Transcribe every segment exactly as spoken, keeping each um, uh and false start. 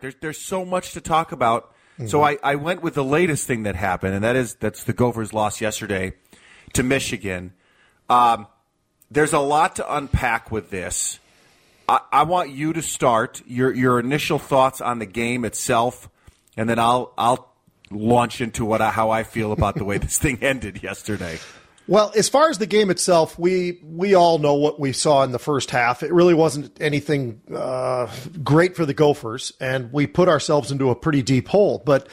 There's there's so much to talk about. Mm-hmm. So I, I went with the latest thing that happened, and that is that's the Gophers lost yesterday to Michigan. Um, there's a lot to unpack with this. I, I want you to start your your initial thoughts on the game itself, and then I'll I'll launch into what I, how I feel about the way this thing ended yesterday. Well, as far as the game itself, we we all know what we saw in the first half. It really wasn't anything uh, great for the Gophers, and we put ourselves into a pretty deep hole. But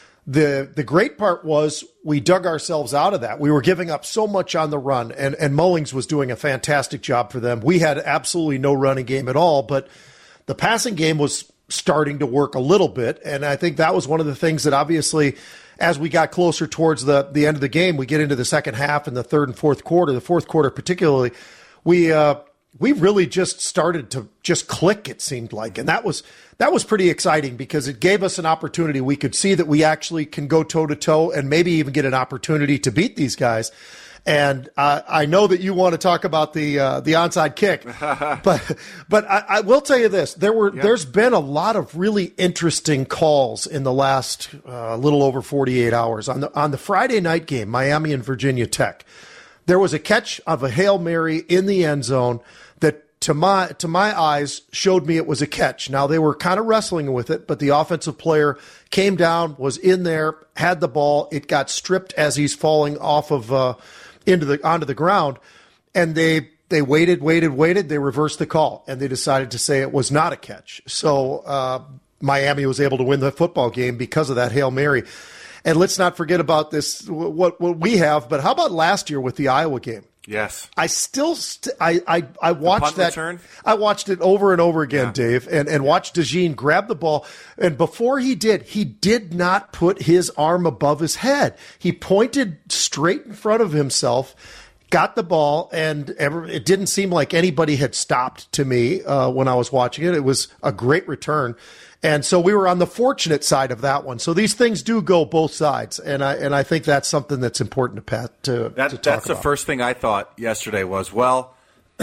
the the great part was we dug ourselves out of that. We were giving up so much on the run, and, and Mullings was doing a fantastic job for them. We had absolutely no running game at all, but the passing game was starting to work a little bit, and I think that was one of the things that obviously – as we got closer towards the, the end of the game, we get into the second half and the third and fourth quarter, the fourth quarter particularly, we uh, we really just started to just click, it seemed like. And that was that was pretty exciting because it gave us an opportunity. We could see that we actually can go toe-to-toe and maybe even get an opportunity to beat these guys. And uh, I know that you want to talk about the uh, the onside kick, but but I, I will tell you this: there were yeah. there's been a lot of really interesting calls in the last uh, little over forty-eight hours on the on the Friday night game, Miami and Virginia Tech. There was a catch of a Hail Mary in the end zone that, to my to my eyes, showed me it was a catch. Now they were kind of wrestling with it, but the offensive player came down, was in there, had the ball. It got stripped as he's falling off of. Uh, into the onto the ground, and they they waited, waited, waited. They reversed the call, and they decided to say it was not a catch. So uh, Miami was able to win the football game because of that Hail Mary. And let's not forget about this, what, what we have, but how about last year with the Iowa game? Yes. I still st- I, I I watched that return? I watched it over and over again, yeah. Dave, and, and watched DeJean grab the ball, and before he did, he did not put his arm above his head. He pointed straight in front of himself, got the ball, and ever, it didn't seem like anybody had stopped to me uh, when I was watching it. It was a great return. And so we were on the fortunate side of that one. So these things do go both sides, and I and I think that's something that's important to Pat to, that, to talk That's about. The first thing I thought yesterday was, well,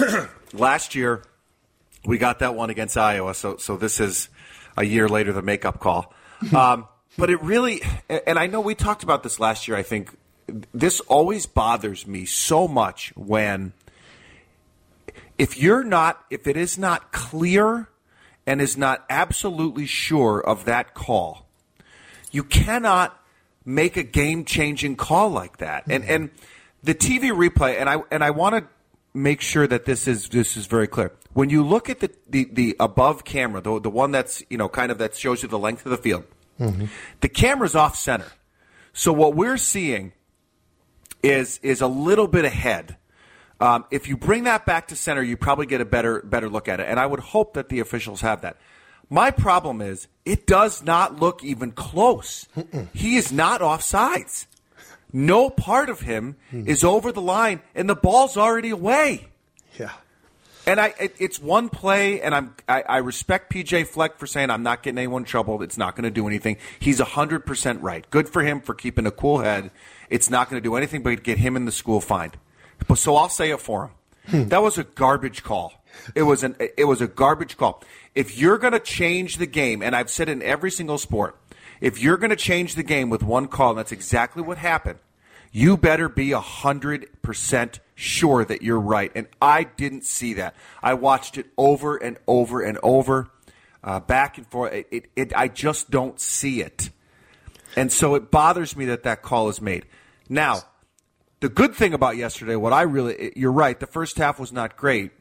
last year we got that one against Iowa, so so this is a year later the makeup call. Um, but it really, and I know we talked about this last year, I think, this always bothers me so much when if you're not, if it is not clear and is not absolutely sure of that call, you cannot make a game-changing call like that. And and the T V replay, and I and I want to make sure that this is this is very clear. When you look at the, the, the above camera, the the one that's, you know, kind of that shows you the length of the field, mm-hmm. the camera's off center. So what we're seeing is is a little bit ahead. Um, if you bring that back to center, you probably get a better better look at it. And I would hope that the officials have that. My problem is it does not look even close. Mm-mm. He is not offsides. No part of him mm. is over the line, and the ball's already away. Yeah. And I, it, it's one play, and I'm, I, I respect P J Fleck for saying I'm not getting anyone in trouble. It's not going to do anything. He's one hundred percent right. Good for him for keeping a cool head. It's not going to do anything but get him in the school fined. But so I'll say it for him. Hmm. That was a garbage call. It was an it was a garbage call. If you're going to change the game, and I've said it in every single sport, if you're going to change the game with one call, and that's exactly what happened, you better be one hundred percent sure that you're right. And I didn't see that. I watched it over and over and over, uh, back and forth. It, it, it, I just don't see it. And so it bothers me that that call is made. Now, the good thing about yesterday, what I really, you're right, the first half was not great.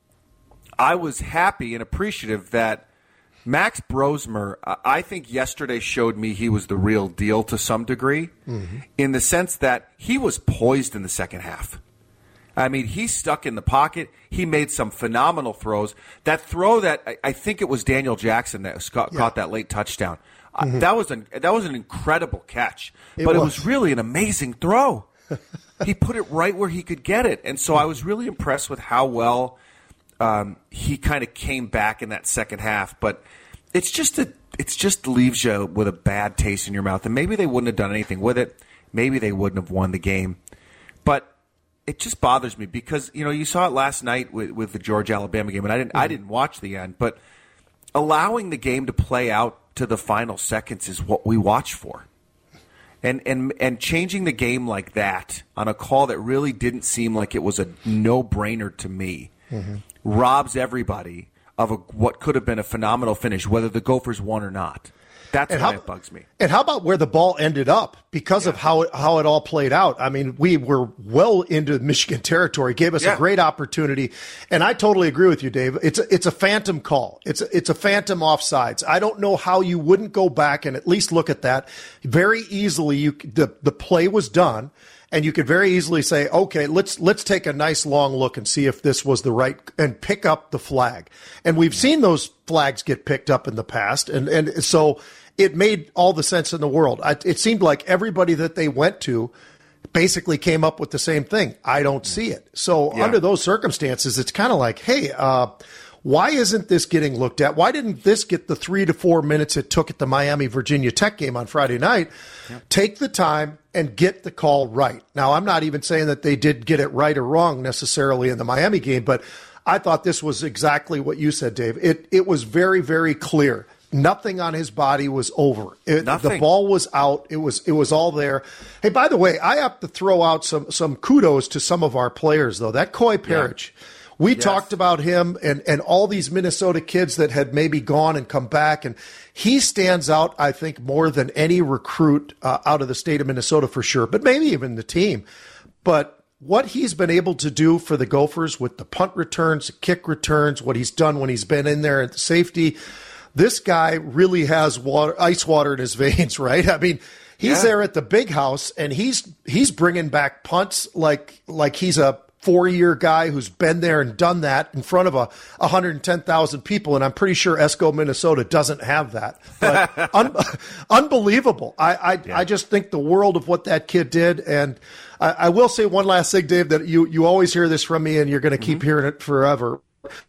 I was happy and appreciative that Max Brosmer, I think yesterday showed me he was the real deal to some degree, mm-hmm. in the sense that he was poised in the second half. I mean, he stuck in the pocket. He made some phenomenal throws. That throw that I think it was Daniel Jackson that caught yeah. that late touchdown. Mm-hmm. Uh, that was an that was an incredible catch, it but was. It was really an amazing throw. He put it right where he could get it, and so I was really impressed with how well um, he kind of came back in that second half. But it's just a it's just leaves you with a bad taste in your mouth, and maybe they wouldn't have done anything with it. Maybe they wouldn't have won the game, but it just bothers me because, you know, you saw it last night with, with the Georgia Alabama game, and I didn't mm-hmm. I didn't watch the end, but allowing the game to play out to the final seconds is what we watch for. And and and changing the game like that on a call that really didn't seem like it was a no-brainer to me mm-hmm. robs everybody of a, what could have been a phenomenal finish, whether the Gophers won or not. That's and why how, it bugs me. And how about where the ball ended up because yeah. of how it, how it all played out? I mean, we were well into Michigan territory, gave us yeah. a great opportunity. And I totally agree with you, Dave. It's a, it's a phantom call. It's a, it's a phantom offsides. I don't know how you wouldn't go back and at least look at that. Very easily, you the, the play was done. And you could very easily say, okay, let's let's take a nice long look and see if this was the right and pick up the flag. And we've seen those flags get picked up in the past. And, and so it made all the sense in the world. I, it seemed like everybody that they went to basically came up with the same thing. I don't see it. So yeah. under those circumstances, it's kind of like, hey, uh, why isn't this getting looked at? Why didn't this get the three to four minutes it took at the Miami-Virginia Tech game on Friday night? Yep. Take the time and get the call right. Now, I'm not even saying that they did get it right or wrong necessarily in the Miami game, but I thought this was exactly what you said, Dave. It it was very, very clear. Nothing on his body was over. It, the ball was out. It was it was all there. Hey, by the way, I have to throw out some some kudos to some of our players, though. That Coy Parrish. Yeah. We yes. talked about him and, and all these Minnesota kids that had maybe gone and come back, and he stands out, I think, more than any recruit uh, out of the state of Minnesota for sure, but maybe even the team. But what he's been able to do for the Gophers with the punt returns, the kick returns, what he's done when he's been in there at the safety, this guy really has water, ice water in his veins, right? I mean, he's yeah. there at the big house, and he's he's bringing back punts like like he's a four-year guy who's been there and done that in front of a one hundred ten thousand people, and I'm pretty sure Esco, Minnesota doesn't have that. But un- unbelievable. I I, yeah. I just think the world of what that kid did, and I, I will say one last thing, Dave, that you, you always hear this from me, and you're going to keep mm-hmm. hearing it forever.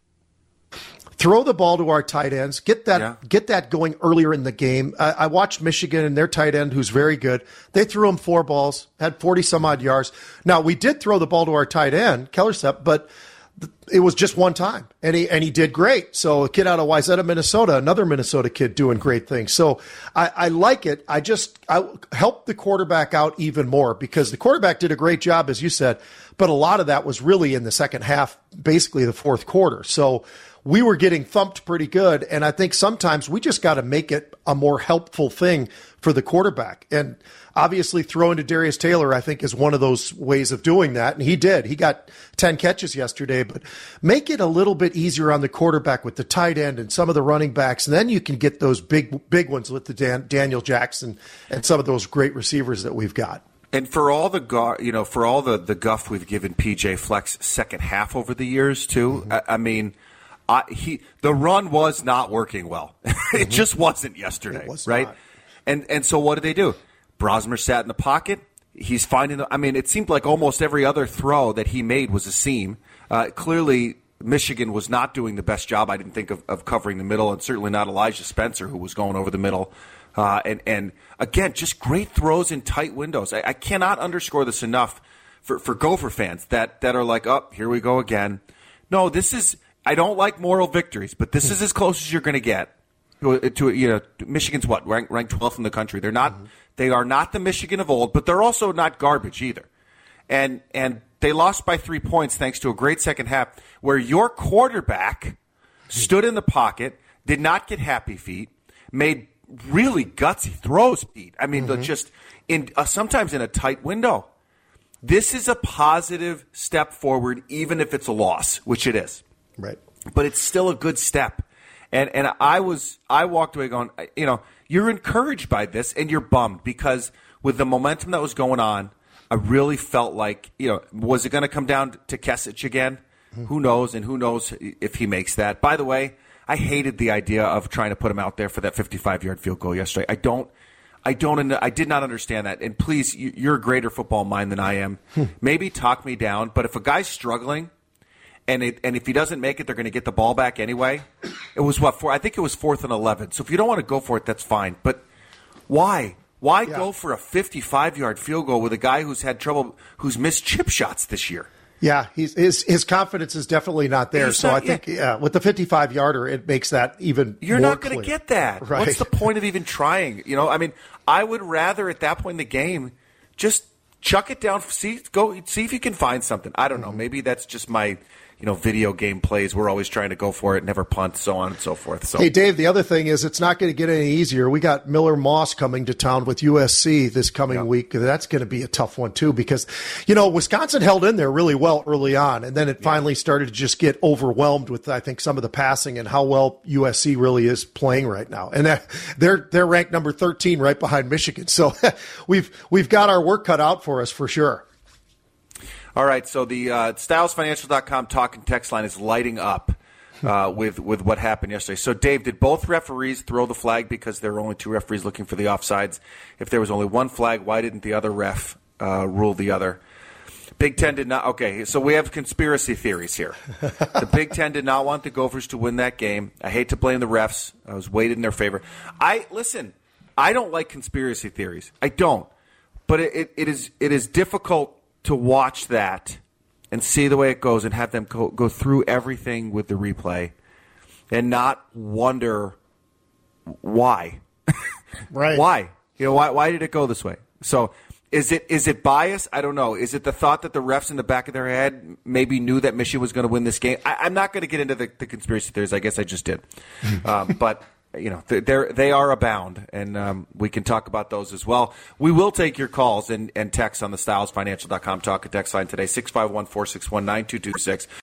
Throw the ball to our tight ends. Get that yeah. get that going earlier in the game. I, I watched Michigan and their tight end, who's very good. They threw him four balls, had forty-some-odd yards. Now, we did throw the ball to our tight end, Kellerstep, but it was just one time, and he and he did great. So a kid out of Wayzata, Minnesota, another Minnesota kid doing great things. So I, I like it. I just I helped the quarterback out even more because the quarterback did a great job, as you said, but a lot of that was really in the second half, basically the fourth quarter. So we were getting thumped pretty good, and I think sometimes we just got to make it a more helpful thing for the quarterback. And obviously throwing to Darius Taylor, I think, is one of those ways of doing that, and he did. He got ten catches yesterday, but make it a little bit easier on the quarterback with the tight end and some of the running backs, and then you can get those big big ones with the Dan, Daniel Jackson and some of those great receivers that we've got. And for all the gar- you know, for all the, the guff we've given P J Fleck's second half over the years, too, mm-hmm. I, I mean – I, he the run was not working well. it mm-hmm. just wasn't yesterday, was right? Not. And and so what did they do? Brosmer sat in the pocket. He's finding. The, I mean, it seemed like almost every other throw that he made was a seam. Uh, clearly, Michigan was not doing the best job. I didn't think of, of covering the middle, and certainly not Elijah Spencer, who was going over the middle. Uh, and and again, just great throws in tight windows. I, I cannot underscore this enough for for Gopher fans that that are like, oh, here we go again. No, this is. I don't like moral victories, but this is as close as you're going to get to, to you know Michigan's what ranked ranked twelfth in the country. They're not mm-hmm. they are not the Michigan of old, but they're also not garbage either. And and they lost by three points thanks to a great second half where your quarterback stood in the pocket, did not get happy feet, made really gutsy throws. Pete, I mean, mm-hmm. just in uh, sometimes in a tight window. This is a positive step forward, even if it's a loss, which it is. Right. But it's still a good step. And and I was I walked away going, you know, you're encouraged by this and you're bummed because with the momentum that was going on, I really felt like, you know, was it going to come down to Kesich again? Mm-hmm. Who knows? And who knows if he makes that. By the way, I hated the idea of trying to put him out there for that fifty-five-yard field goal yesterday. I don't I don't I did not understand that. And please, you're a greater football mind than I am. Maybe talk me down, but if a guy's struggling And it, and if he doesn't make it, they're going to get the ball back anyway. It was what four? I think it was fourth and eleven. So if you don't want to go for it, that's fine. But why? Why yeah. go for a fifty-five-yard field goal with a guy who's had trouble, who's missed chip shots this year? Yeah, he's, his his confidence is definitely not there. He's so not, I think yeah. Yeah, with the fifty-five yarder, it makes that even You're more not going to get that. Right. What's the point of even trying? You know, I mean, I would rather at that point in the game just chuck it down. See, go see if you can find something. I don't know. Mm-hmm. Maybe that's just my. You know, video game plays, we're always trying to go for it, never punt, so on and so forth. So, hey, Dave, the other thing is it's not going to get any easier. We got Miller Moss coming to town with U S C this coming yep. week. That's going to be a tough one, too, because, you know, Wisconsin held in there really well early on, and then it yeah. finally started to just get overwhelmed with, I think, some of the passing and how well U S C really is playing right now. And they're they're ranked number thirteen right behind Michigan. So we've we've got our work cut out for us for sure. All right, so the uh, Styles Financial dot com talk and text line is lighting up uh, with with what happened yesterday. So, Dave, did both referees throw the flag because there were only two referees looking for the offsides? If there was only one flag, why didn't the other ref uh, rule the other? Big Ten did not. Okay, so we have conspiracy theories here. The Big Ten did not want the Gophers to win that game. I hate to blame the refs. I was weighted in their favor. I listen. I don't like conspiracy theories. I don't. But it, it, it is it is difficult to watch that and see the way it goes and have them go, go through everything with the replay and not wonder why. Right. Why? You know, why why did it go this way? So is it is it bias? I don't know. Is it the thought that the refs in the back of their head maybe knew that Michigan was going to win this game? I, I'm not going to get into the, the conspiracy theories. I guess I just did. um, but you know, they're, they are abound, and um, we can talk about those as well. We will take your calls and, and texts on the Styles Financial dot com talk and text line today, six five one, four six one, nine two two six.